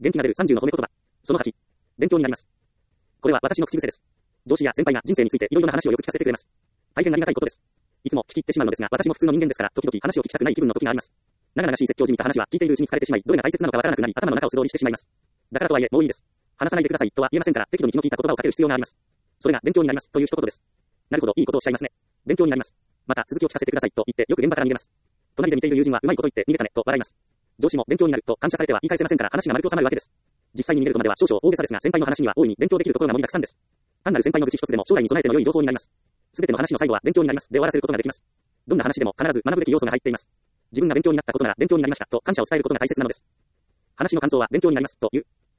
元気が出る30の褒め言葉。その8。勉強になります。これは私の口癖です。上司や先輩が人生についていろいろな話をよく聞かせてくれます。大変ありがたいことです。いつも聞き入ってしまうのですが、私も普通の人間ですから、時々話を聞きたくない気分の時があります。長々しい説教じみた話は聞いているうちに疲れてしまい、どれが大切なのかわからなくなり、頭の中を素通りしてしまいます。だからとはいえ、もういいです。話さないでくださいとは言えませんから、適度に気の利いた言葉をかける必要があります。それが勉強になりますという一言です。なるほど、いいことをおっしゃいますね。勉強になります。また続きを聞かせてくださいと言ってよく現場から逃げます。隣で見ている友人はうまいこと言って逃げたねと笑います。上司も勉強になると感謝されては言い返せませんから話が丸く収まるわけです。実際に逃げるとまでは少々大げさですが、先輩の話には大いに勉強できるところが盛りだくさんです。単なる先輩の愚痴一つでも将来に備えての良い情報になります。すべての話の最後は勉強になりますで終わらせることができます。どんな話でも必ず学ぶべき要素が入っています。自分が勉強になったことなら勉強になりましたと感謝を伝えることが大切なのです。話の感想は勉強になりますという。